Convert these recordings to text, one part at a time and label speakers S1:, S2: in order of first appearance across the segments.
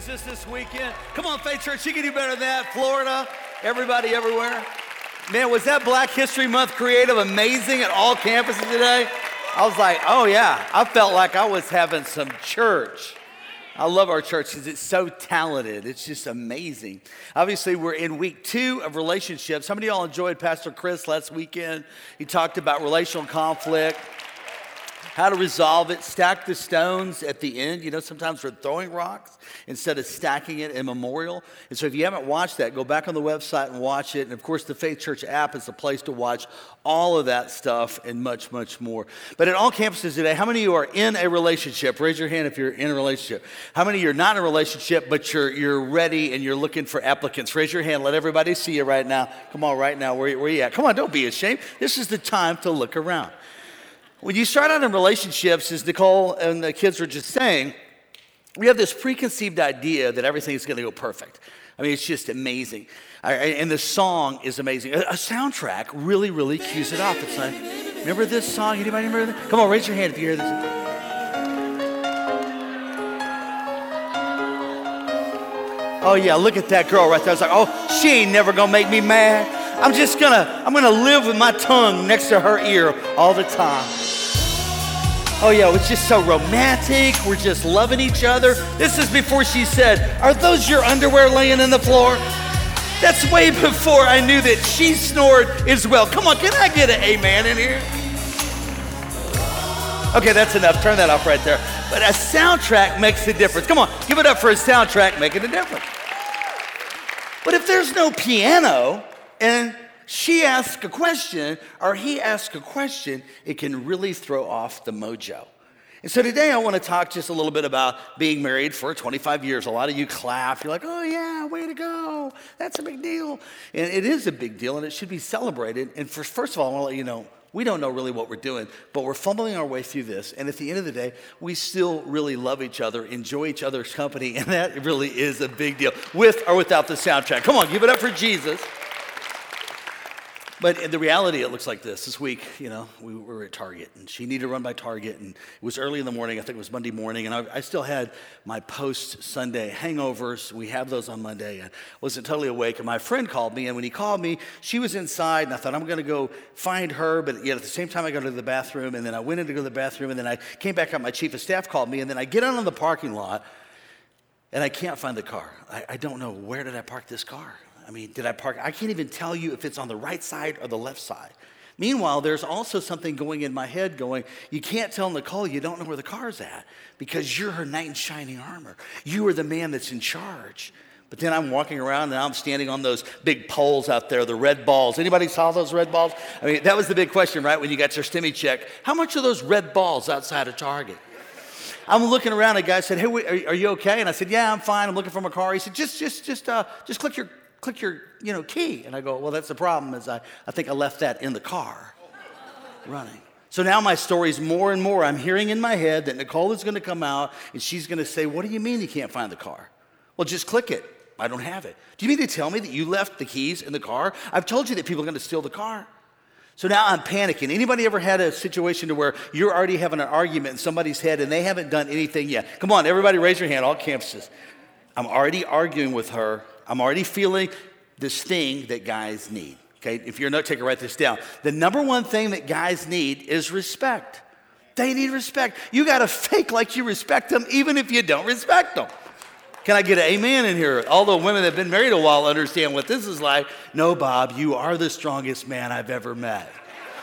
S1: campuses this weekend. Come on, Faith Church, you can do better than that. Florida, everybody, everywhere. Man, was that Black History Month creative amazing at all campuses today? I was like, oh yeah, I felt like I was having some church. I love our church because it's so talented. It's just amazing. Obviously, we're in week 2 of relationships. How many of y'all enjoyed Pastor Chris last weekend? He talked about relational conflict, how to resolve it, stack the stones at the end. You know, sometimes we're throwing rocks instead of stacking it in memorial. And so if you haven't watched that, go back on the website and watch it. And of course, the Faith Church app is the place to watch all of that stuff and much, much more. But at all campuses today, how many of you are in a relationship? Raise your hand if you're in a relationship. How many of you are not in a relationship, but you're ready and you're looking for applicants? Raise your hand. Let everybody see you right now. Come on, right now. Where you at? Come on, don't be ashamed. This is the time to look around. When you start out in relationships, as Nicole and the kids were just saying, we have this preconceived idea that everything is going to go perfect. I mean, it's just amazing. And the song is amazing. A soundtrack really, really cues it off. It's like, remember this song? Anybody remember that? Come on, raise your hand if you hear this. Oh yeah, look at that girl right there. I was like, oh, she ain't never gonna make me mad. I'm gonna live with my tongue next to her ear all the time. Oh yeah, it's just so romantic. We're just loving each other. This is before she said, are those your underwear laying in the floor? That's way before I knew that she snored as well. Come on, can I get an amen in here? Okay, that's enough. Turn that off right there. But a soundtrack makes a difference. Come on, give it up for a soundtrack making a difference. But if there's no piano and she asks a question or he asks a question, it can really throw off the mojo. And so today I want to talk just a little bit about being married for 25 years. A lot of you clap. You're like, oh yeah, way to go. That's a big deal. And it is a big deal and it should be celebrated. And first of all, I want to let you know, we don't know really what we're doing, but we're fumbling our way through this. And at the end of the day, we still really love each other, enjoy each other's company, and that really is a big deal, with or without the soundtrack. Come on, give it up for Jesus. But in the reality, it looks like this. This week, you know, we were at Target, and she needed to run by Target, and it was early in the morning. I think it was Monday morning, and I still had my post-Sunday hangovers. We have those on Monday, and wasn't totally awake. And my friend called me, and when he called me, she was inside, and I thought, I'm going to go find her. But yet at the same time, I go to the bathroom, and then I went in to go to the bathroom, and then I came back out. My chief of staff called me, and then I get out on the parking lot, and I can't find the car. I don't know, where did I park this car? I mean, did I park? I can't even tell you if it's on the right side or the left side. Meanwhile, there's also something going in my head going, you can't tell Nicole you don't know where the car's at because you're her knight in shining armor. You are the man that's in charge. But then I'm walking around and I'm standing on those big poles out there, the red balls. Anybody saw those red balls? I mean, that was the big question, right? When you got your STEMI check, how much are those red balls outside of Target? I'm looking around, a guy said, hey, are you okay? And I said, yeah, I'm fine. I'm looking for my car. He said, just click your key. And I go, well, that's the problem is I think I left that in the car running. So now my story's more and more. I'm hearing in my head that Nicole is going to come out and she's going to say, what do you mean you can't find the car? Well, just click it. I don't have it. Do you mean to tell me that you left the keys in the car? I've told you that people are going to steal the car. So now I'm panicking. Anybody ever had a situation to where you're already having an argument in somebody's head and they haven't done anything yet? Come on, everybody raise your hand, all campuses. I'm already arguing with her. I'm already feeling this thing that guys need. Okay, if you're a note taker, write this down. The number one thing that guys need is respect. They need respect. You got to fake like you respect them even if you don't respect them. Can I get an amen in here? All the women that have been married a while understand what this is like. No, Bob, you are the strongest man I've ever met.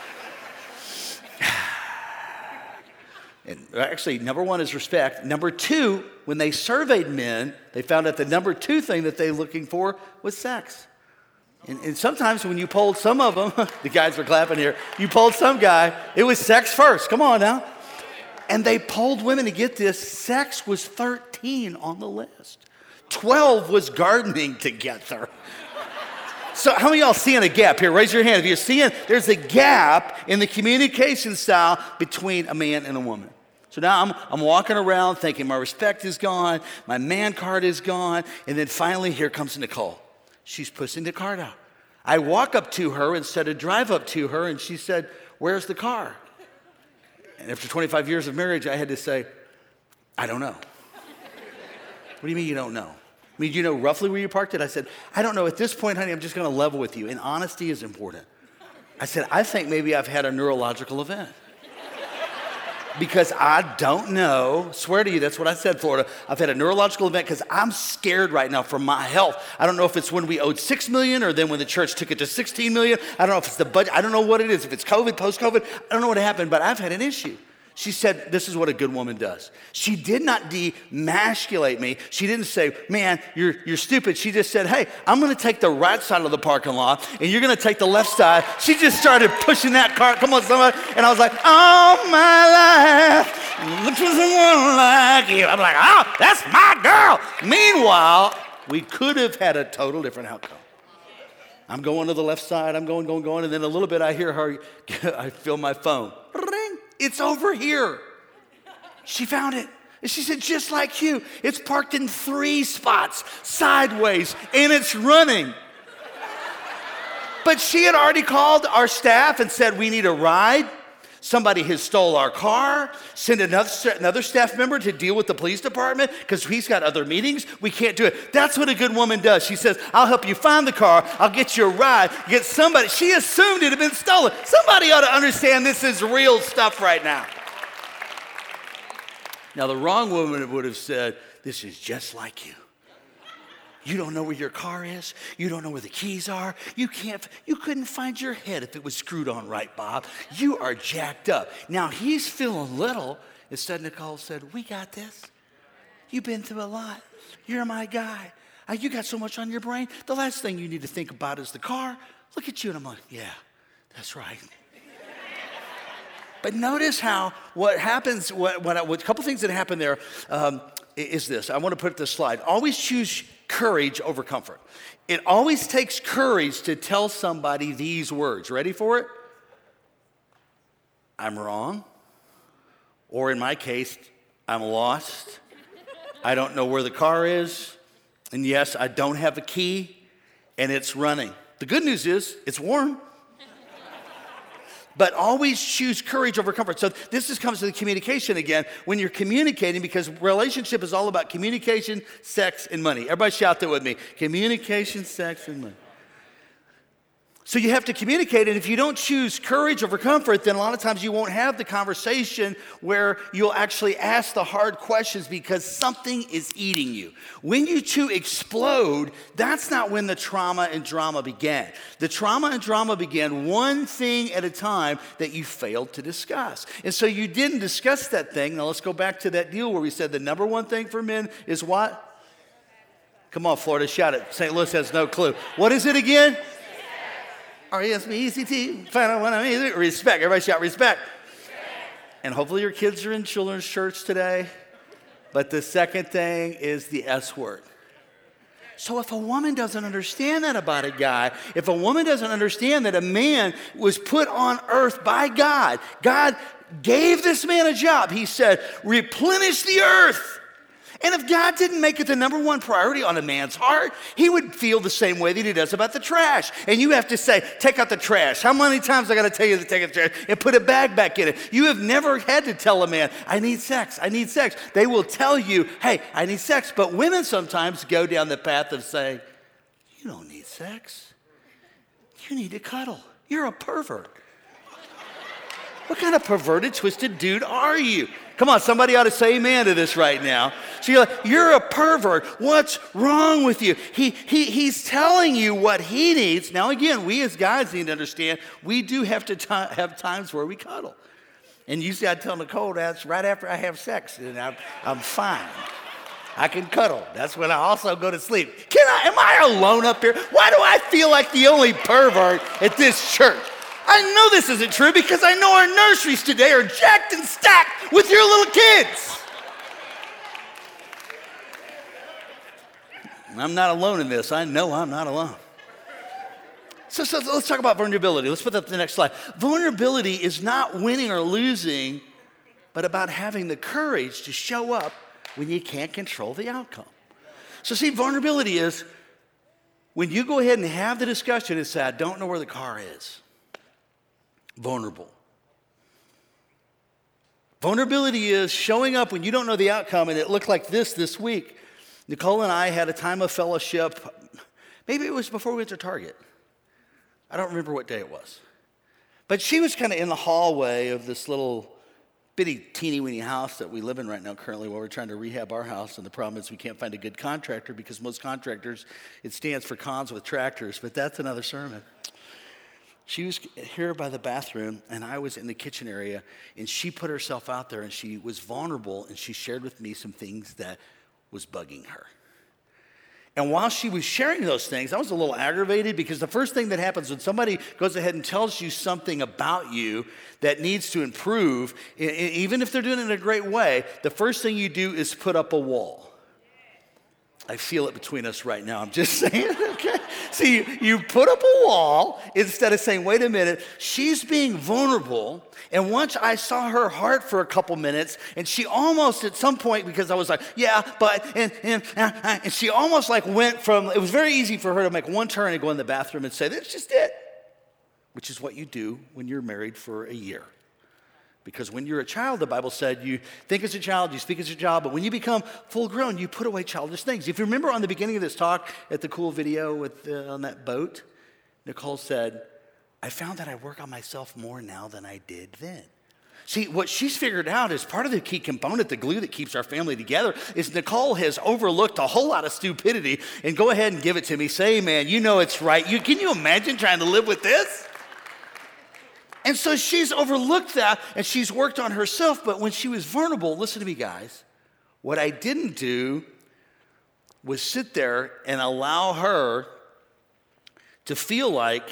S1: And actually, number one is respect. Number two, when they surveyed men, they found out the number two thing that they're looking for was sex. And sometimes when you polled some of them, the guys were clapping here, you polled some guy, it was sex first. Come on now. And they polled women to get this. Sex was 13 on the list. 12 was gardening together. So how many of y'all seeing a gap here? Raise your hand. If you're seeing, there's a gap in the communication style between a man and a woman. So now I'm walking around thinking my respect is gone, my man card is gone, and then finally here comes Nicole. She's pushing the card out. I walk up to her instead of drive up to her, and she said, where's the car? And after 25 years of marriage, I had to say, I don't know. What do you mean you don't know? I mean, do you know roughly where you parked it? I said, I don't know. At this point, honey, I'm just going to level with you. And honesty is important. I said, I think maybe I've had a neurological event. Because I don't know. Swear to you, that's what I said, Florida. I've had a neurological event because I'm scared right now for my health. I don't know if it's when we owed $6 million or then when the church took it to $16 million. I don't know if it's the budget. I don't know what it is. If it's COVID, post-COVID, I don't know what happened, but I've had an issue. She said, this is what a good woman does. She did not demasculate me. She didn't say, man, you're stupid. She just said, hey, I'm going to take the right side of the parking lot, and you're going to take the left side. She just started pushing that car. Come on, somebody. And I was like, all my life, look for someone like you. I'm like, oh, that's my girl. Meanwhile, we could have had a total different outcome. I'm going to the left side. I'm going. And then a little bit, I hear her, I feel my phone. Ring. It's over here. She found it. And she said, just like you, it's parked in 3 spots, sideways, and it's running. But she had already called our staff and said, we need a ride. Somebody has stole our car. Send another staff member to deal with the police department because he's got other meetings. We can't do it. That's what a good woman does. She says, I'll help you find the car. I'll get you a ride. Get somebody. She assumed it had been stolen. Somebody ought to understand this is real stuff right now. Now, the wrong woman would have said, this is just like you. You don't know where your car is. You don't know where the keys are. You couldn't find your head if it was screwed on right, Bob. You are jacked up. Now he's feeling little. Instead, Nicole said, we got this. You've been through a lot. You're my guy. You got so much on your brain. The last thing you need to think about is the car. Look at you. And I'm like, yeah, that's right. But notice how what happens, a couple things that happen there is this. I want to put this slide. Always choose courage over comfort. It always takes courage to tell somebody these words. Ready for it? I'm wrong. Or in my case, I'm lost. I don't know where the car is. And yes, I don't have a key and it's running. The good news is it's warm. But always choose courage over comfort. So this comes to the communication again. When you're communicating, because relationship is all about communication, sex, and money. Everybody shout that with me. Communication, sex, and money. So you have to communicate, and if you don't choose courage over comfort, then a lot of times you won't have the conversation where you'll actually ask the hard questions because something is eating you. When you two explode, that's not when the trauma and drama began. The trauma and drama began one thing at a time that you failed to discuss. And so you didn't discuss that thing. Now let's go back to that deal where we said the number one thing for men is what? Come on, Florida, shout it. St. Louis has no clue. What is it again? R-E-S-P-E-C-T, find out what I mean. Respect. Everybody shout respect. And hopefully your kids are in children's church today. But the second thing is the S word. So if a woman doesn't understand that about a guy, if a woman doesn't understand that a man was put on earth by God, God gave this man a job. He said, replenish the earth. And if God didn't make it the number one priority on a man's heart, he would feel the same way that he does about the trash. And you have to say, take out the trash. How many times I got to tell you to take out the trash and put a bag back in it? You have never had to tell a man, I need sex, I need sex. They will tell you, hey, I need sex. But women sometimes go down the path of saying, you don't need sex. You need to cuddle. You're a pervert. What kind of perverted, twisted dude are you? Come on, somebody ought to say amen to this right now. So you're like, you're a pervert. What's wrong with you? He's telling you what he needs. Now again, we as guys need to understand, we do have to have times where we cuddle. And usually I tell Nicole that's right after I have sex, and I'm fine. I can cuddle. That's when I also go to sleep. Am I alone up here? Why do I feel like the only pervert at this church? I know this isn't true because I know our nurseries today are jacked and stacked with your little kids. I'm not alone in this. I know I'm not alone. So let's talk about vulnerability. Let's put that up to the next slide. Vulnerability is not winning or losing, but about having the courage to show up when you can't control the outcome. So see, vulnerability is when you go ahead and have the discussion and say, I don't know where the car is. Vulnerable. Vulnerability is showing up when you don't know the outcome, and it looked like this week. Nicole and I had a time of fellowship. Maybe it was before we went to Target. I don't remember what day it was. But she was kind of in the hallway of this little bitty teeny-weeny house that we live in right now currently while we're trying to rehab our house. And the problem is we can't find a good contractor because most contractors, it stands for cons with tractors, but that's another sermon. She was here by the bathroom, and I was in the kitchen area, and she put herself out there, and she was vulnerable, and she shared with me some things that was bugging her. And while she was sharing those things, I was a little aggravated because the first thing that happens when somebody goes ahead and tells you something about you that needs to improve, even if they're doing it in a great way, the first thing you do is put up a wall. I feel it between us right now. I'm just saying, okay? See, you put up a wall instead of saying, wait a minute, she's being vulnerable. And once I saw her heart for a couple minutes, and she almost at some point, because I was like, yeah, but, and she almost like went from, it was very easy for her to make one turn and go in the bathroom and say, that's just it, which is what you do when you're married for a year. Because when you're a child, the Bible said, you think as a child, you speak as a child, but when you become full grown, you put away childish things. If you remember on the beginning of this talk at the cool video on that boat, Nicole said, I found that I work on myself more now than I did then. See, what she's figured out is part of the key component, the glue that keeps our family together, is Nicole has overlooked a whole lot of stupidity. And go ahead and give it to me. Say, man, you know it's right. Can you imagine trying to live with this? And so she's overlooked that, and she's worked on herself. But when she was vulnerable, listen to me, guys, what I didn't do was sit there and allow her to feel like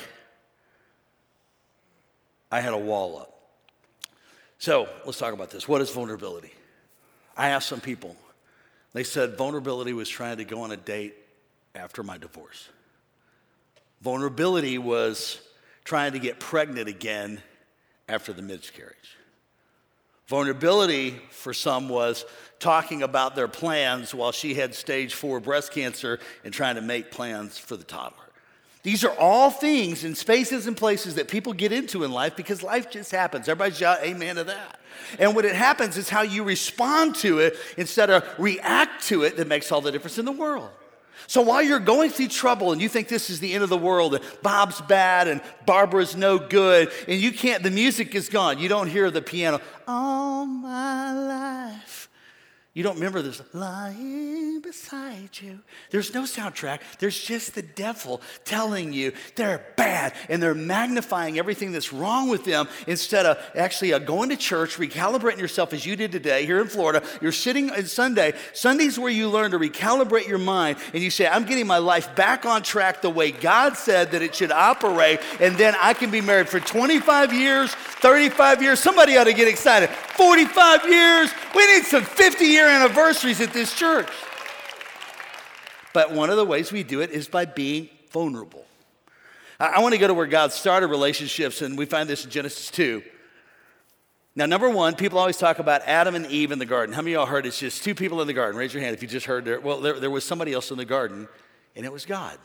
S1: I had a wall up. So let's talk about this. What is vulnerability? I asked some people. They said vulnerability was trying to go on a date after my divorce. Vulnerability was trying to get pregnant again after the miscarriage. Vulnerability for some was talking about their plans while she had stage 4 breast cancer and trying to make plans for the toddler. These are all things and spaces and places that people get into in life because life just happens. Everybody shout amen to that. And when it happens, it's how you respond to it instead of react to it that makes all the difference in the world. So while you're going through trouble and you think this is the end of the world and Bob's bad and Barbara's no good and you can't, the music is gone. You don't hear the piano, all my life. You don't remember this, lying beside you. There's no soundtrack. There's just the devil telling you they're bad and they're magnifying everything that's wrong with them instead of actually going to church, recalibrating yourself as you did today here in Florida. You're sitting on Sunday. Sunday's where you learn to recalibrate your mind and you say, I'm getting my life back on track the way God said that it should operate, and then I can be married for 25 years, 35 years. Somebody ought to get excited. 45 years. We need some 50-year anniversaries at this church. But one of the ways we do it is by being vulnerable. I want to go to where God started relationships, and we find this in Genesis 2. Now, number one, people always talk about Adam and Eve in the garden. How many of y'all heard it's just two people in the garden? Raise your hand if you just heard there. Well, there was somebody else in the garden, and it was God.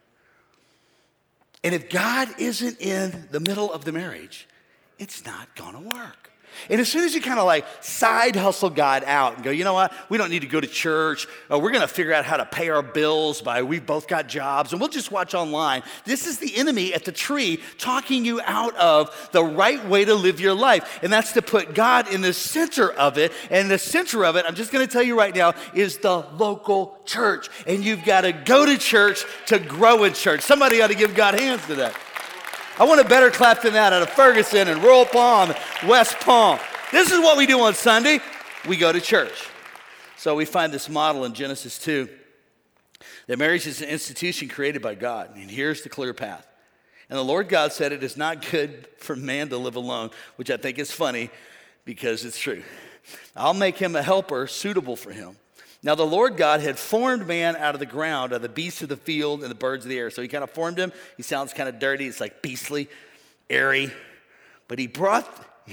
S1: And if God isn't in the middle of the marriage, it's not going to work. And as soon as you kind of like side hustle God out and go, you know what, we don't need to go to church. We're going to figure out how to pay our bills we've both got jobs and we'll just watch online. This is the enemy at the tree talking you out of the right way to live your life. And that's to put God in the center of it. And the center of it, I'm just going to tell you right now, is the local church. And you've got to go to church to grow in church. Somebody ought to give God hands to that. I want a better clap than that out of Ferguson and Royal Palm, West Palm. This is what we do on Sunday. We go to church. So we find this model in Genesis 2 that marriage is an institution created by God. And here's the clear path. And the Lord God said, it is not good for man to live alone, which I think is funny because it's true. I'll make him a helper suitable for him. Now the Lord God had formed man out of the ground, out of the beasts of the field and the birds of the air. So he kind of formed him. He sounds kind of dirty. It's like beastly, airy. But he brought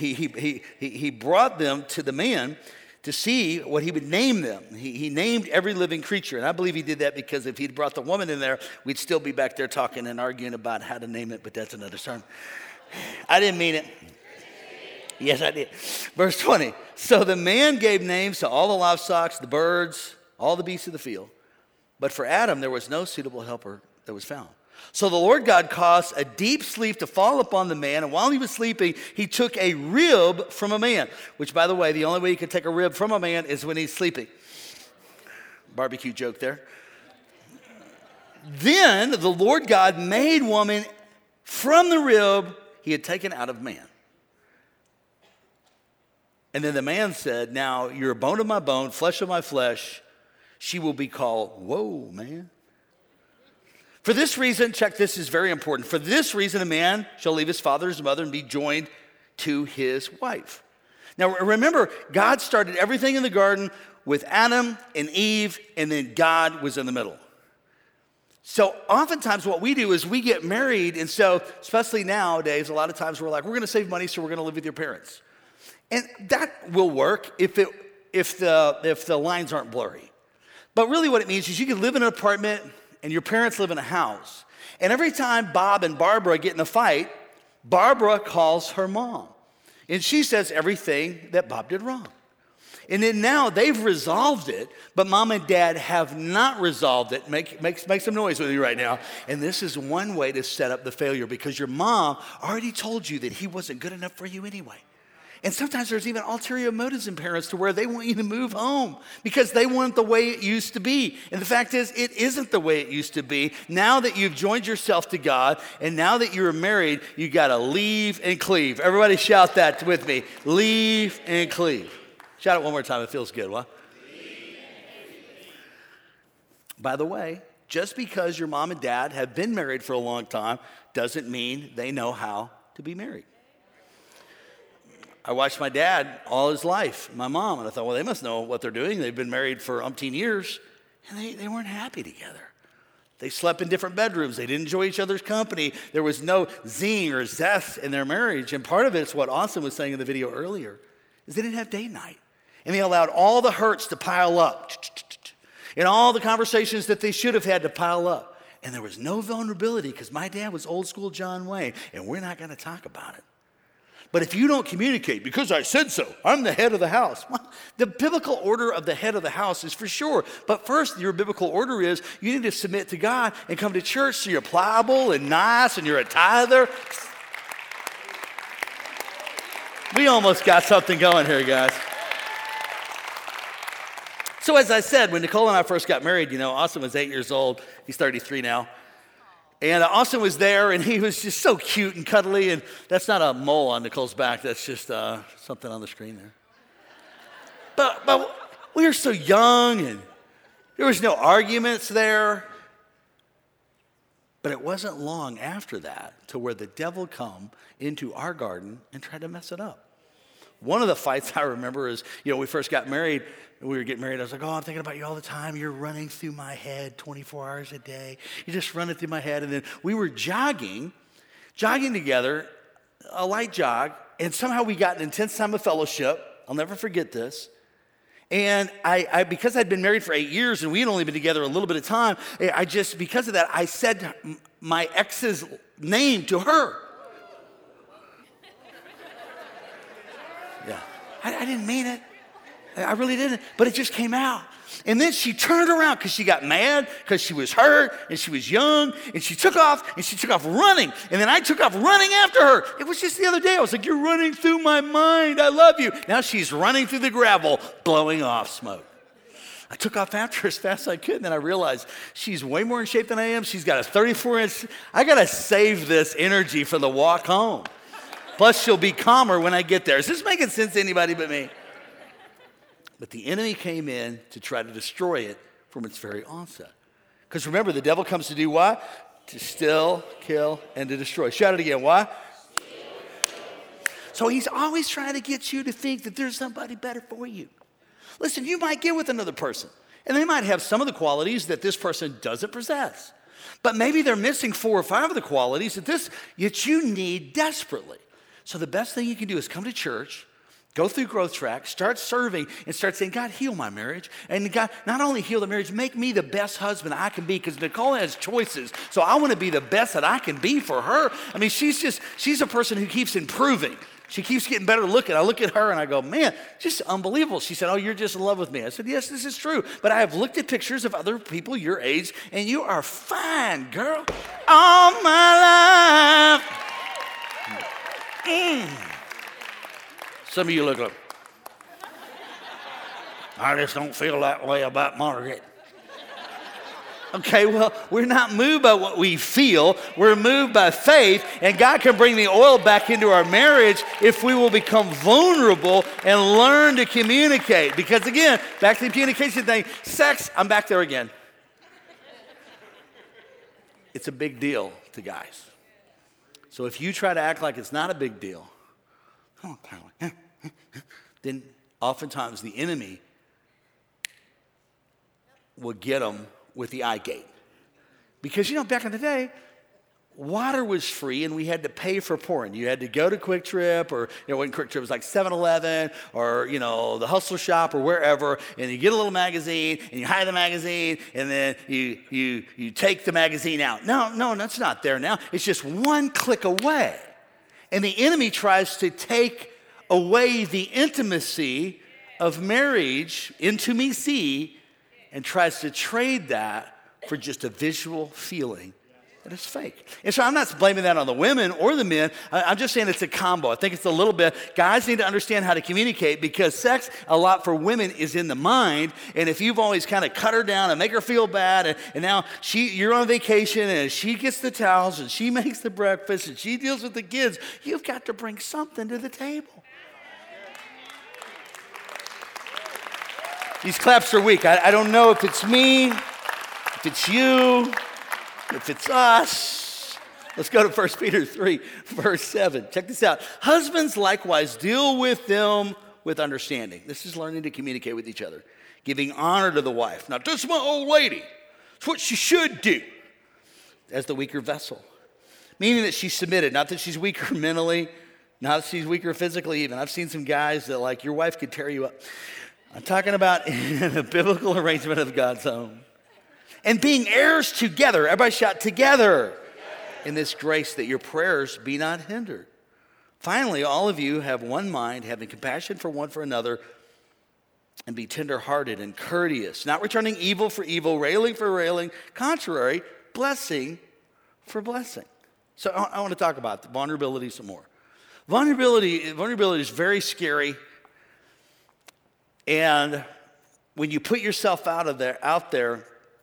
S1: them to the man to see what he would name them. He named every living creature. And I believe he did that because if he'd brought the woman in there, we'd still be back there talking and arguing about how to name it. But that's another sermon. I didn't mean it. Yes, I did. Verse 20. So the man gave names to all the livestock, the birds, all the beasts of the field. But for Adam, there was no suitable helper that was found. So the Lord God caused a deep sleep to fall upon the man, and while he was sleeping, he took a rib from a man, which, by the way, the only way you can take a rib from a man is when he's sleeping. Barbecue joke there. Then the Lord God made woman from the rib he had taken out of man. And then the man said, now you're a bone of my bone, flesh of my flesh. She will be called, whoa, man. For this reason, check this is very important. For this reason, a man shall leave his father and his mother and be joined to his wife. Now remember, God started everything in the garden with Adam and Eve, and then God was in the middle. So oftentimes what we do is we get married, and so especially nowadays, a lot of times we're like, we're going to save money, so we're going to live with your parents. And that will work if the lines aren't blurry. But really what it means is you can live in an apartment and your parents live in a house. And every time Bob and Barbara get in a fight, Barbara calls her mom. And she says everything that Bob did wrong. And then now they've resolved it, but mom and dad have not resolved it. Make some noise with me right now. And this is one way to set up the failure because your mom already told you that he wasn't good enough for you anyway. And sometimes there's even ulterior motives in parents to where they want you to move home because they want it the way it used to be. And the fact is, it isn't the way it used to be. Now that you've joined yourself to God and now that you're married, you got to leave and cleave. Everybody shout that with me. Leave and cleave. Shout it one more time. It feels good. What? By the way, just because your mom and dad have been married for a long time doesn't mean they know how to be married. I watched my dad all his life, my mom, and I thought, well, they must know what they're doing. They've been married for umpteen years, and they weren't happy together. They slept in different bedrooms. They didn't enjoy each other's company. There was no zing or zest in their marriage, and part of it is what Austin was saying in the video earlier, is they didn't have date night, and they allowed all the hurts to pile up, and all the conversations that they should have had to pile up, and there was no vulnerability because my dad was old school John Wayne, and we're not going to talk about it. But if you don't communicate, because I said so, I'm the head of the house. Well, the biblical order of the head of the house is for sure. But first, your biblical order is you need to submit to God and come to church so you're pliable and nice and you're a tither. We almost got something going here, guys. So as I said, when Nicole and I first got married, Austin was 8 years old. He's 33 now. And Austin was there, and he was just so cute and cuddly. And that's not a mole on Nicole's back. That's just something on the screen there. But we were so young, and there was no arguments there. But it wasn't long after that to where the devil come into our garden and tried to mess it up. One of the fights I remember is, we first got married. We were getting married. I was like, I'm thinking about you all the time. You're running through my head 24 hours a day. You're just running through my head. And then we were jogging together, a light jog, and somehow we got an intense time of fellowship. I'll never forget this. And I because I'd been married for 8 years and we had only been together a little bit of time, because of that, I said my ex's name to her. Yeah, I didn't mean it. I really didn't, but it just came out. And then she turned around because she got mad because she was hurt and she was young and she took off running. And then I took off running after her. It was just the other day. I was like, you're running through my mind. I love you. Now she's running through the gravel, blowing off smoke. I took off after her as fast as I could, and then I realized she's way more in shape than I am. She's got a 34-inch. I got to save this energy for the walk home. Plus, she'll be calmer when I get there. Is this making sense to anybody but me? But the enemy came in to try to destroy it from its very onset. Because remember, the devil comes to do what? To steal, kill, and to destroy. Shout it again. Why? So he's always trying to get you to think that there's somebody better for you. Listen, you might get with another person, and they might have some of the qualities that this person doesn't possess. But maybe they're missing 4 or 5 of the qualities that you need desperately. So the best thing you can do is come to church, go through Growth Track, start serving, and start saying, God, heal my marriage. And God, not only heal the marriage, make me the best husband I can be, because Nicole has choices. So I want to be the best that I can be for her. I mean, she's a person who keeps improving. She keeps getting better looking. I look at her and I go, man, just unbelievable. She said, oh, you're just in love with me. I said, yes, this is true. But I have looked at pictures of other people your age, and you are fine, girl. All my life. Some of you look like, I just don't feel that way about Margaret. Okay, well, we're not moved by what we feel. We're moved by faith, and God can bring the oil back into our marriage if we will become vulnerable and learn to communicate. Because again, back to the communication thing, sex, I'm back there again. It's a big deal to guys. So if you try to act like it's not a big deal, then oftentimes the enemy will get them with the eye gate. Because, back in the day, water was free and we had to pay for porn. You had to go to Quick Trip, or, when Quick Trip was like 7-Eleven, or, the Hustler Shop or wherever, and you get a little magazine and you hide the magazine and then you take the magazine out. No, that's not there now. It's just one click away. And the enemy tries to take away the intimacy of marriage, intimacy, and tries to trade that for just a visual feeling that is fake. And so I'm not blaming that on the women or the men. I'm just saying it's a combo. I think it's a little bit. Guys need to understand how to communicate, because sex, a lot for women, is in the mind. And if you've always kind of cut her down and make her feel bad, and now you're on vacation and she gets the towels and she makes the breakfast and she deals with the kids, you've got to bring something to the table. These claps are weak. I don't know if it's me, if it's you, if it's us. Let's go to 1 Peter 3, verse 7. Check this out. Husbands likewise deal with them with understanding. This is learning to communicate with each other, giving honor to the wife. Now, this is my old lady. It's what she should do as the weaker vessel, meaning that she's submitted, not that she's weaker mentally, not that she's weaker physically even. I've seen some guys that your wife could tear you up. I'm talking about in a biblical arrangement of God's home. And being heirs together. Everybody shout, together. In this grace, that your prayers be not hindered. Finally, all of you have one mind, having compassion for one for another, and be tenderhearted and courteous, not returning evil for evil, railing for railing, contrary, blessing for blessing. So I want to talk about the vulnerability some more. Vulnerability is very scary. And when you put yourself out there,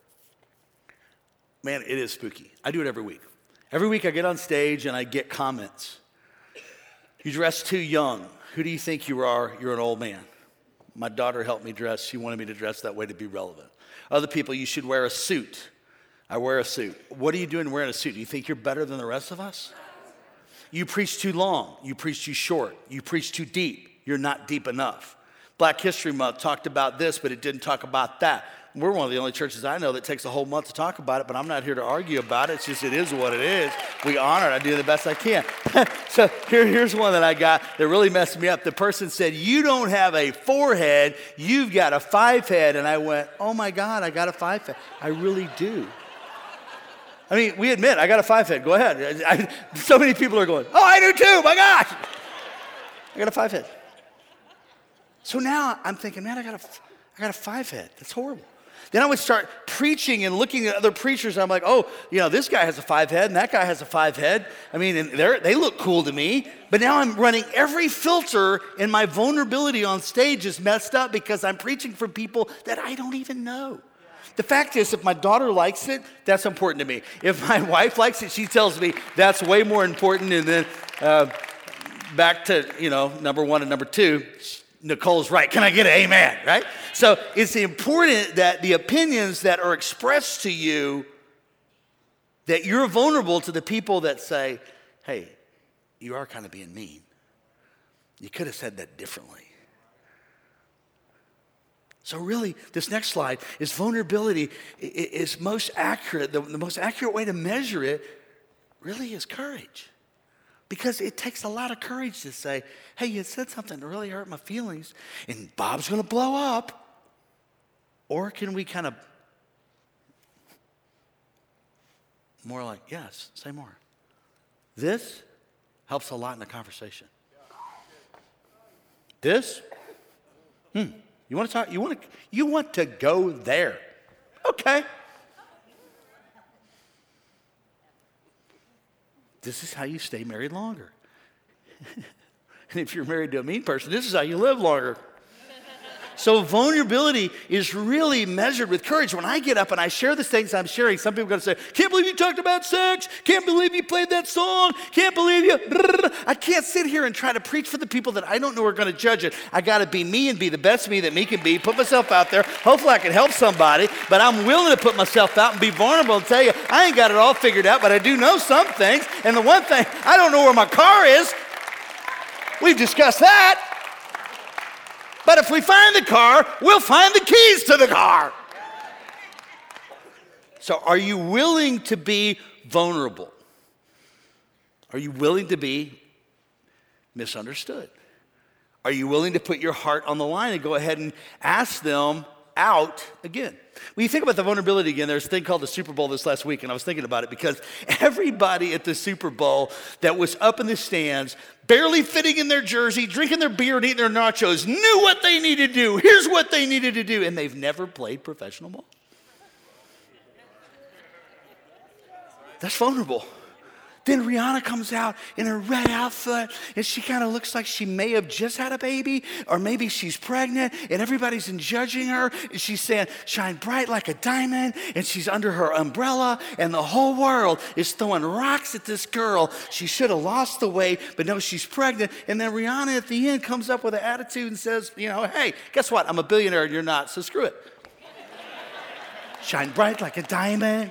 S1: man, it is spooky. I do it every week. Every week I get on stage and I get comments. You dress too young. Who do you think you are? You're an old man. My daughter helped me dress. She wanted me to dress that way to be relevant. Other people, you should wear a suit. I wear a suit. What are you doing wearing a suit? Do you think you're better than the rest of us? You preach too long. You preach too short. You preach too deep. You're not deep enough. Black History Month talked about this, but it didn't talk about that. We're one of the only churches I know that takes a whole month to talk about it, but I'm not here to argue about it. It's just, it is what it is. We honor it. I do the best I can. So here's one that I got that really messed me up. The person said, you don't have a 4-head, you've got a 5-head. And I went, oh my God, I got a 5-head. I really do. I mean, we admit, I got a 5-head. Go ahead. So many people are going, oh, I do too, my gosh. I got a 5-head. So now I'm thinking, man, I got a 5-head. That's horrible. Then I would start preaching and looking at other preachers. I'm like, oh, this guy has a 5-head and that guy has a 5-head. I mean, and they look cool to me. But now I'm running every filter, and my vulnerability on stage is messed up because I'm preaching for people that I don't even know. The fact is, if my daughter likes it, that's important to me. If my wife likes it, she tells me that's way more important. And then back to, number 1 and number 2, Nicole's right. Can I get an amen, right? So it's important that the opinions that are expressed to you, that you're vulnerable to the people that say, hey, you are kind of being mean. You could have said that differently. So really, this next slide is vulnerability is most accurate. The most accurate way to measure it really is courage. Because it takes a lot of courage to say, hey, you said something that really hurt my feelings, and Bob's going to blow up. Or can we kind of more like, yes, say more. This helps a lot in the conversation. This? You want to talk? You want to go there? Okay. This is how you stay married longer. And if you're married to a mean person, this is how you live longer. So vulnerability is really measured with courage. When I get up and I share the things I'm sharing, some people are going to say, can't believe you talked about sex. Can't believe you played that song. Can't believe you. I can't sit here and try to preach for the people that I don't know are going to judge it. I got to be me and be the best me that me can be, put myself out there. Hopefully I can help somebody, but I'm willing to put myself out and be vulnerable and tell you, I ain't got it all figured out, but I do know some things. And the one thing, I don't know where my car is. We've discussed that. But if we find the car, we'll find the keys to the car. So are you willing to be vulnerable? Are you willing to be misunderstood? Are you willing to put your heart on the line and go ahead and ask them out again? When you think about the vulnerability again, there's a thing called the Super Bowl this last week, and I was thinking about it because everybody at the Super Bowl that was up in the stands, barely fitting in their jersey, drinking their beer and eating their nachos, knew what they needed to do. Here's what they needed to do, and they've never played professional ball. That's vulnerable. Then Rihanna comes out in her red outfit, and she kind of looks like she may have just had a baby, or maybe she's pregnant, and everybody's judging her, and she's saying, shine bright like a diamond, and she's under her umbrella, and the whole world is throwing rocks at this girl. She should have lost the weight, but no, she's pregnant. And then Rihanna at the end comes up with an attitude and says, hey, guess what? I'm a billionaire and you're not, so screw it. Shine bright like a diamond.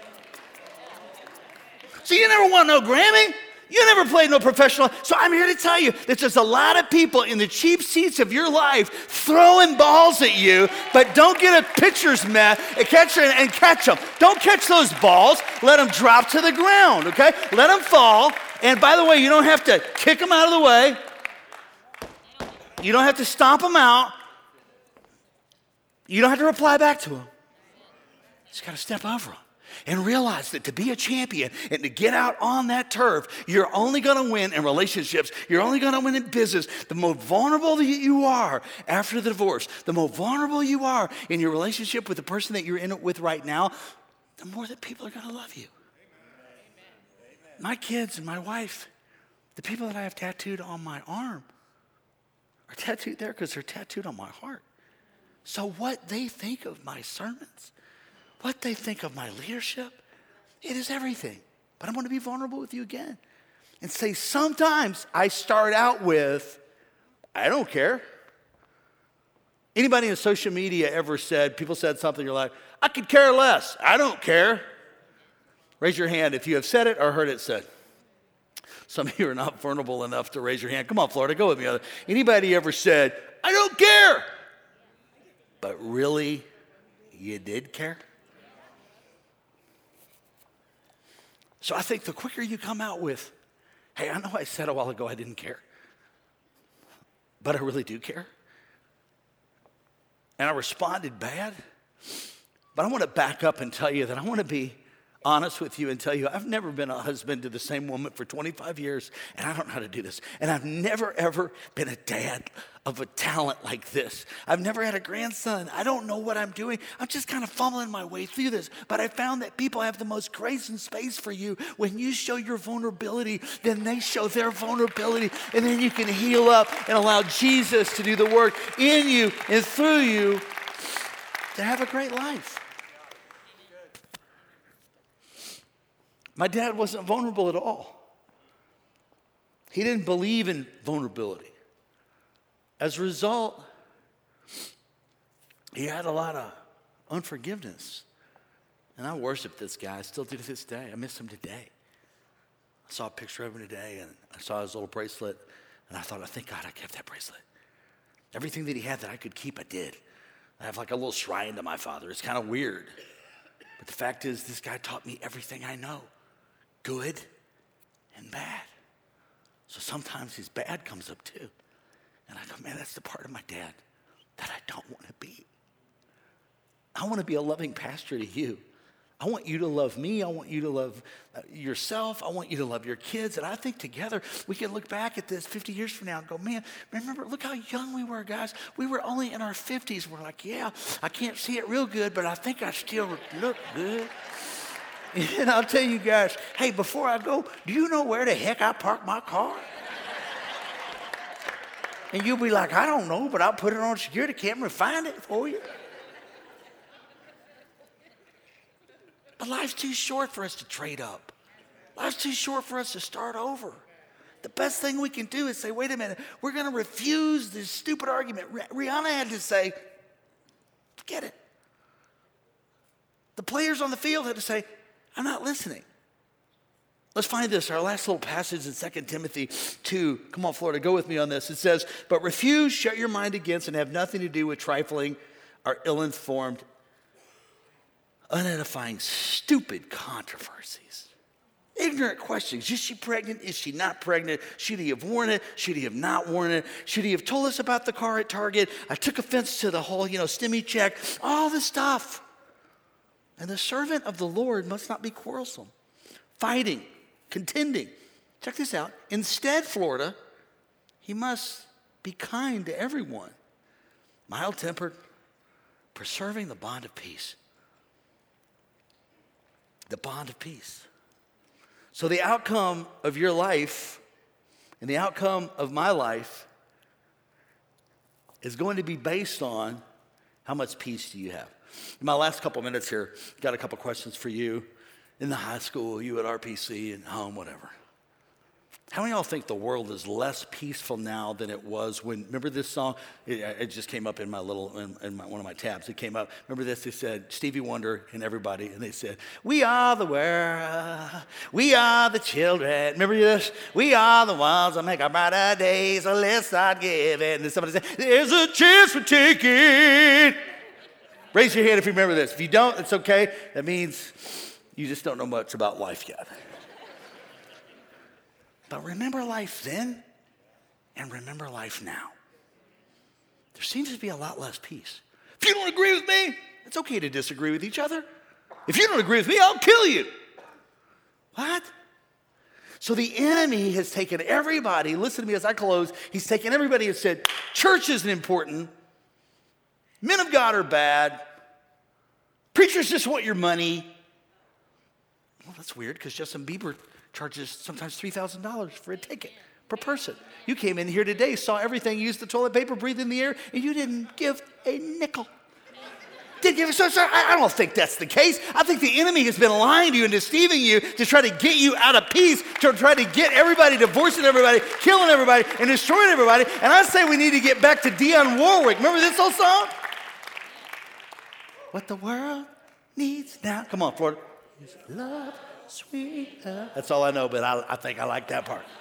S1: So you never won no Grammy? You never played no professional. So I'm here to tell you that there's a lot of people in the cheap seats of your life throwing balls at you, but don't get a pitcher's mitt and catch them. Don't catch those balls. Let them drop to the ground, okay? Let them fall. And by the way, you don't have to kick them out of the way. You don't have to stomp them out. You don't have to reply back to them. You just got to step over them. And realize that to be a champion and to get out on that turf, you're only going to win in relationships. You're only going to win in business. The more vulnerable that you are after the divorce, the more vulnerable you are in your relationship with the person that you're in it with right now, the more that people are going to love you. Amen. My kids and my wife, the people that I have tattooed on my arm are tattooed there because they're tattooed on my heart. So what they think of my sermons, what they think of my leadership, it is everything. But I'm going to be vulnerable with you again and say sometimes I start out with, I don't care. Anybody in social media ever said, people said something, you're like, I could care less. I don't care. Raise your hand if you have said it or heard it said. Some of you are not vulnerable enough to raise your hand. Come on, Florida, go with me. Anybody ever said, I don't care, but really you did care? So I think the quicker you come out with, hey, I know I said a while ago I didn't care, but I really do care. And I responded bad. But I want to back up and tell you that I want to be honest with you and tell you I've never been a husband to the same woman for 25 years, and I don't know how to do this. And I've never, ever been a dad of a talent like this. I've never had a grandson. I don't know what I'm doing. I'm just kind of fumbling my way through this. But I found that people have the most grace and space for you. When you show your vulnerability, then they show their vulnerability, and then you can heal up and allow Jesus to do the work in you and through you to have a great life. My dad wasn't vulnerable at all. He didn't believe in vulnerability. As a result, he had a lot of unforgiveness. And I worship this guy. I still do to this day. I miss him today. I saw a picture of him today, and I saw his little bracelet, and I thought, thank God I kept that bracelet. Everything that he had that I could keep, I did. I have like a little shrine to my father. It's kind of weird. But the fact is, this guy taught me everything I know. Good and bad. So sometimes his bad comes up too. And I go, man, that's the part of my dad that I don't want to be. I want to be a loving pastor to you. I want you to love me. I want you to love yourself. I want you to love your kids. And I think together we can look back at this 50 years from now and go, man, remember, look how young we were, guys. We were only in our 50s. We're like, yeah, I can't see it real good, but I think I still look good. And I'll tell you guys, hey, before I go, do you know where the heck I park my car? And you'll be like, I don't know, but I'll put it on security camera and find it for you. But life's too short for us to trade up. Life's too short for us to start over. The best thing we can do is say, wait a minute, we're going to refuse this stupid argument. Rihanna had to say, forget it. The players on the field had to say, I'm not listening. Let's find this, our last little passage in 2 Timothy 2. Come on, Florida, go with me on this. It says, but refuse, shut your mind against, and have nothing to do with trifling or ill-informed, unedifying, stupid controversies. Ignorant questions. Is she pregnant? Is she not pregnant? Should he have worn it? Should he have not worn it? Should he have told us about the car at Target? I took offense to the whole, STEMI check. All this stuff. And the servant of the Lord must not be quarrelsome, fighting, contending. Check this out. Instead, Florida, he must be kind to everyone, mild-tempered, preserving the bond of peace. The bond of peace. So the outcome of your life and the outcome of my life is going to be based on how much peace do you have. In my last couple minutes here, got a couple questions for you in the high school, you at RPC, and home, whatever. How many of y'all think the world is less peaceful now than it was when, remember this song? It just came up in my one of my tabs. It came up. Remember this? They said, Stevie Wonder and everybody, and they said, we are the world, we are the children. Remember this? We are the ones that make our brighter days, so let's start giving. And somebody said, there's a chance for taking. Raise your hand if you remember this. If you don't, it's okay. That means you just don't know much about life yet. But remember life then and remember life now. There seems to be a lot less peace. If you don't agree with me, it's okay to disagree with each other. If you don't agree with me, I'll kill you. What? So the enemy has taken everybody, listen to me as I close, he's taken everybody and said, church isn't important, men of God are bad, preachers just want your money. Well, that's weird because Justin Bieber charges sometimes $3,000 for a ticket per person. You came in here today, saw everything, used the toilet paper, breathed in the air, and you didn't give a nickel. Didn't give a so I don't think that's the case. I think the enemy has been lying to you and deceiving you to try to get you out of peace, to try to get everybody, divorcing everybody, killing everybody, and destroying everybody. And I say we need to get back to Dionne Warwick. Remember this old song? What the world needs now. Come on, Florida. Is love. Sweet love. That's all I know, but I think I like that part.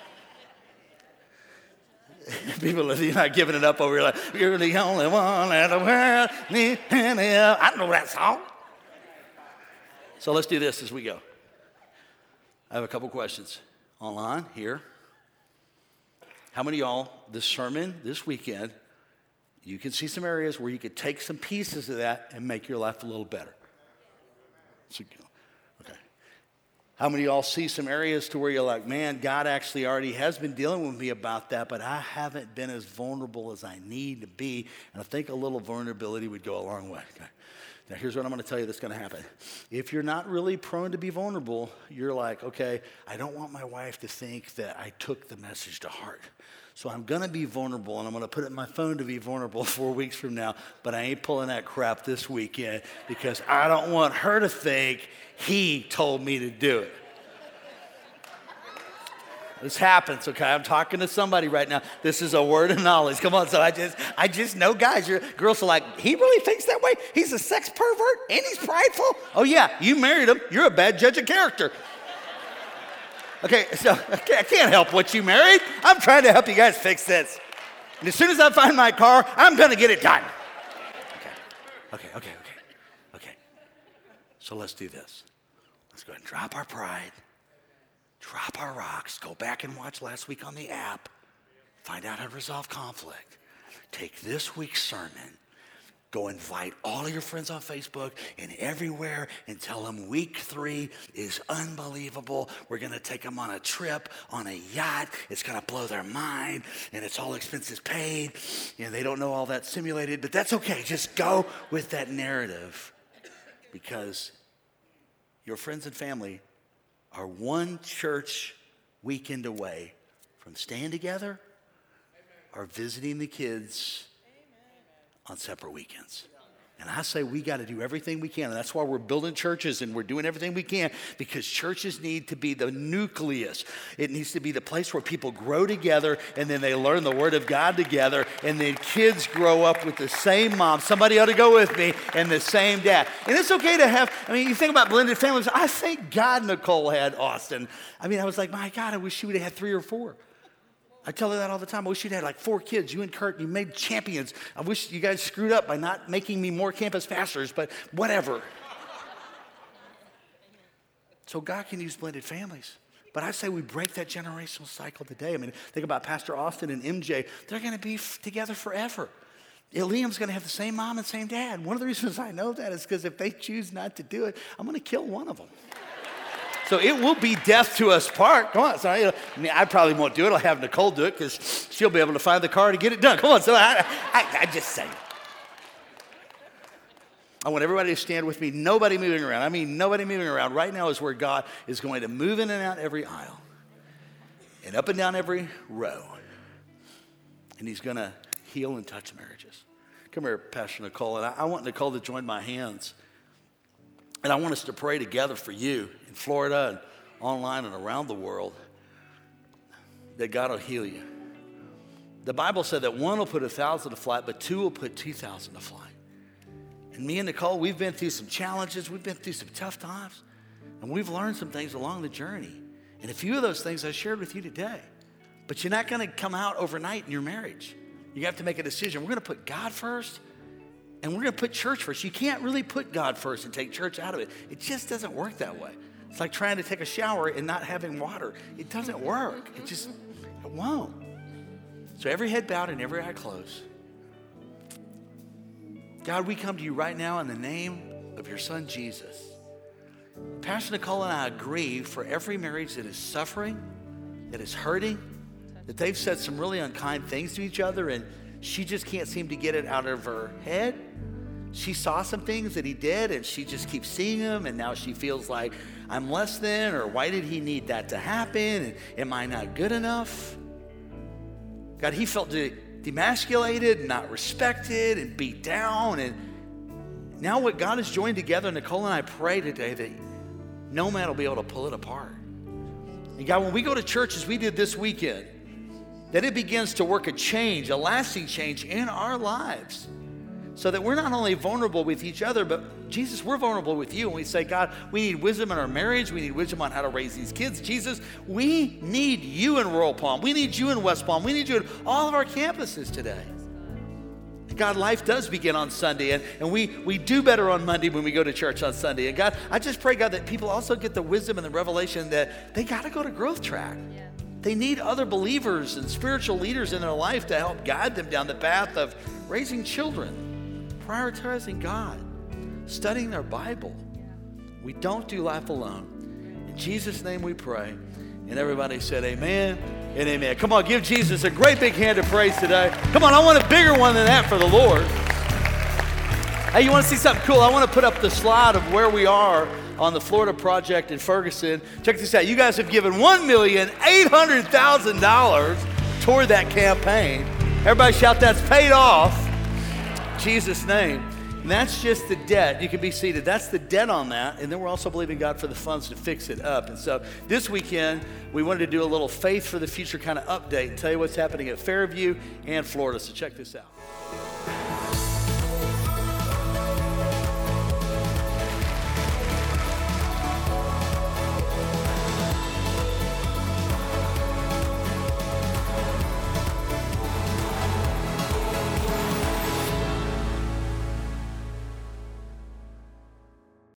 S1: People are not giving it up over here like, you're the only one in the world needs any help. I know that song. So let's do this as we go. I have a couple questions online here. How many of y'all, this sermon this weekend, you can see some areas where you could take some pieces of that and make your life a little better? So, okay. How many of y'all see some areas to where you're like, man, God actually already has been dealing with me about that, but I haven't been as vulnerable as I need to be, and I think a little vulnerability would go a long way. Okay. Now, here's what I'm going to tell you that's going to happen. If you're not really prone to be vulnerable, you're like, okay, I don't want my wife to think that I took the message to heart. So I'm going to be vulnerable, and I'm going to put it in my phone to be vulnerable 4 weeks from now, but I ain't pulling that crap this weekend because I don't want her to think he told me to do it. This happens, okay? I'm talking to somebody right now. This is a word of knowledge. Come on, so I just know guys. Girls are like, he really thinks that way? He's a sex pervert and he's prideful? Oh yeah, you married him. You're a bad judge of character. Okay, so I can't help what you married. I'm trying to help you guys fix this. And as soon as I find my car, I'm going to get it done. Okay. So let's do this. Let's go ahead and drop our pride, drop our rocks, go back and watch last week on the app, find out how to resolve conflict. Take this week's sermon, Go invite all of your friends on Facebook and everywhere and tell them week 3 is unbelievable. We're going to take them on a trip on a yacht. It's going to blow their mind, and it's all expenses paid. They don't know all that simulated, but that's okay. Just go with that narrative, because your friends and family are one church weekend away from staying together or visiting the kids on separate weekends. And I say we got to do everything we can. And that's why we're building churches and we're doing everything we can, because churches need to be the nucleus. It needs to be the place where people grow together and then they learn the Word of God together, and then kids grow up with the same mom. Somebody ought to go with me, and the same dad. And it's okay to have, you think about blended families. I thank God Nicole had Austin. I was like, my God, I wish she would have had 3 or 4. I tell her that all the time. I wish you'd had like 4 kids. You and Kurt, you made champions. I wish you guys screwed up by not making me more campus pastors, but whatever. So God can use blended families. But I say we break that generational cycle today. Think about Pastor Austin and MJ. They're going to be together forever. Liam's going to have the same mom and same dad. One of the reasons I know that is because if they choose not to do it, I'm going to kill one of them. So it will be death to us part. Come on. So I probably won't do it. I'll have Nicole do it because she'll be able to find the car to get it done. Come on. So I just say. I want everybody to stand with me. Nobody moving around. Nobody moving around. Right now is where God is going to move in and out every aisle and up and down every row. And he's going to heal and touch marriages. Come here, Pastor Nicole. And I want Nicole to join my hands. And I want us to pray together for you in Florida and online and around the world, that God will heal you. The Bible said that 1 will put 1,000 to flight, but 2 will put 2,000 to flight. And me and Nicole, we've been through some challenges. We've been through some tough times. And we've learned some things along the journey. And a few of those things I shared with you today. But you're not going to come out overnight in your marriage. You have to make a decision. We're going to put God first. And we're going to put church first. You can't really put God first and take church out of it. It just doesn't work that way. It's like trying to take a shower and not having water. It doesn't work. It won't. So every head bowed and every eye closed. God, we come to you right now in the name of your son, Jesus. Pastor Nicole and I agree for every marriage that is suffering, that is hurting, that they've said some really unkind things to each other and she just can't seem to get it out of her head. She saw some things that he did and she just keeps seeing them, and now she feels like I'm less than, or why did he need that to happen? And am I not good enough? God, he felt demasculated and not respected and beat down. And now what God has joined together, Nicole and I pray today that no man will be able to pull it apart. And God, when we go to church as we did this weekend, that it begins to work a change, a lasting change in our lives, so that we're not only vulnerable with each other, but Jesus, we're vulnerable with you. And we say, God, we need wisdom in our marriage. We need wisdom on how to raise these kids. Jesus, we need you in Royal Palm. We need you in West Palm. We need you in all of our campuses today. God, life does begin on Sunday, and we do better on Monday when we go to church on Sunday. And God, I just pray, God, that people also get the wisdom and the revelation that they got to go to Growth Track. Yeah. They need other believers and spiritual leaders in their life to help guide them down the path of raising children, prioritizing God, studying their Bible. We don't do life alone. In Jesus' name we pray. And everybody said amen and amen. Come on, give Jesus a great big hand of praise today. Come on, I want a bigger one than that for the Lord. Hey, you want to see something cool? I want to put up the slide of where we are on the Florida project in Ferguson. Check this out. You guys have given $1,800,000 toward that campaign. Everybody shout, that's paid off. In Jesus' name. And that's just the debt. You can be seated. That's the debt on that. And then we're also believing God for the funds to fix it up. And so this weekend, we wanted to do a little Faith for the Future kind of update and tell you what's happening at Fairview and Florida. So check this out.